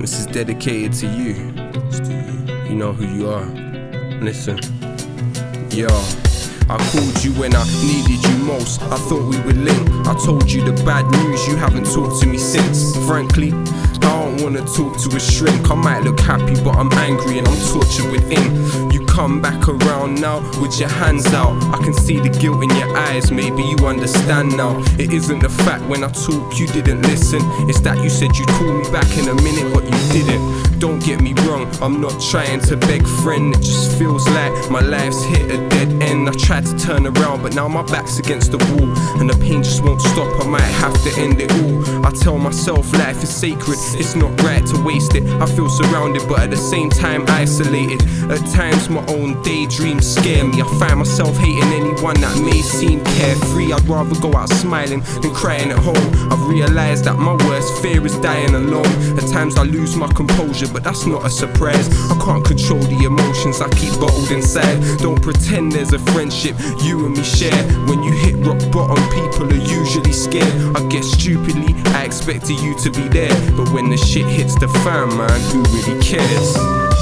This is dedicated to you. You know who you are. Listen. Yo, I called you when I needed you most. I thought we would link. I told you the bad news, you haven't talked to me since. Frankly, I don't wanna talk to a shrink. I might look happy, but I'm angry and I'm tortured within. You come back around now with your hands out. I can see the guilt in your eyes, maybe you understand now. It isn't the fact when I talk you didn't listen. It's that you said you'd call me back in a minute, but you didn't. Don't get me wrong, I'm not trying to beg friend. It just feels like my life's hit a dead end. I tried to turn around, but now my back's against the wall, and the pain just won't stop, I might have to end it all. I tell myself life is sacred, it's not right to waste it. I feel surrounded, but at the same time isolated. At times my own daydreams scare me. I find myself hating anyone that may seem carefree. I'd rather go out smiling than crying at home. I've realised that my worst fear is dying alone. At times I lose my composure, but that's not a surprise. I can't control the emotions I keep bottled inside. Don't pretend there's a friendship you and me share. When you hit rock bottom, people are usually scared. I guess stupidly I expected you to be there, but when the shit hits the fan, man, who really cares?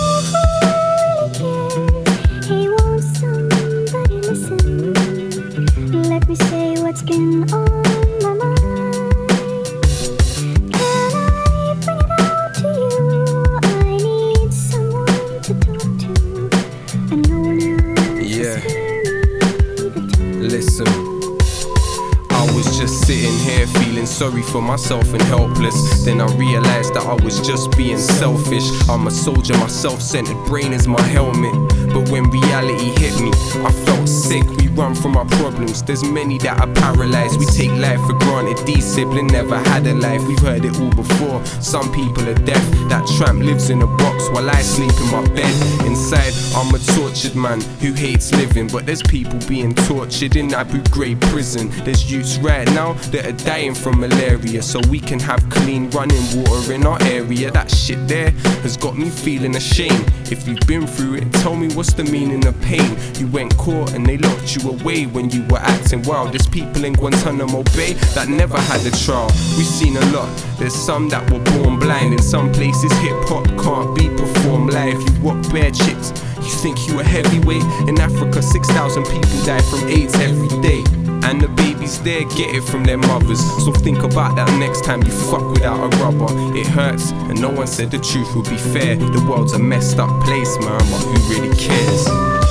Hey, won't somebody listen? Let me say what's been on my mind. Can I bring it out to you? I need someone to talk to, and no one else to spare me the time. Listen, I was just sitting here feeling sorry for myself and helpless. Then I realized that I was just being selfish. I'm a soldier, my self-centered brain is my helmet. But when reality hit me, I felt sick. We run from our problems, there's many that are paralyzed. We take life for granted, discipline never had a life. We've heard it all before, some people are deaf. That tramp lives in a box while I sleep in my bed. Inside, I'm a tortured man who hates living, but there's people being tortured in Abu Ghraib prison. There's youths right now that are dying from malaria, so we can have clean running water in our area. That shit there has got me feeling ashamed. If you've been through it, tell me what's the meaning of pain. You went caught and they locked you away when you were acting wild. There's people in Guantanamo Bay that never had a trial. We've seen a lot, there's some that were born blind. In some places hip-hop can't be performed live. You rock bare chicks, you think you a heavyweight. In Africa 6,000 people die from AIDS every day, and the babies there get it from their mothers. So think about that next time you fuck without a rubber. It hurts, and no one said the truth would be fair. The world's a messed up place, man, but who really cares?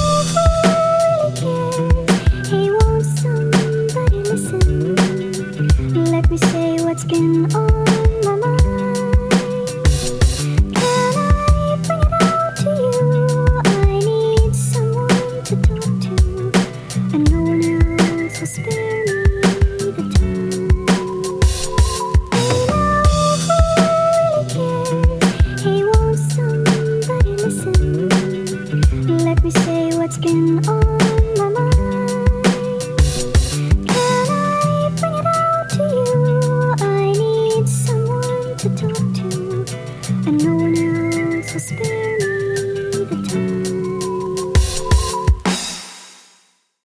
Hey, won't somebody listen? Let me say what's been on my mind. Can I bring it out to you? I need someone to talk to, and no one else will spare me the time. Hey, won't somebody listen? Let me say what's been on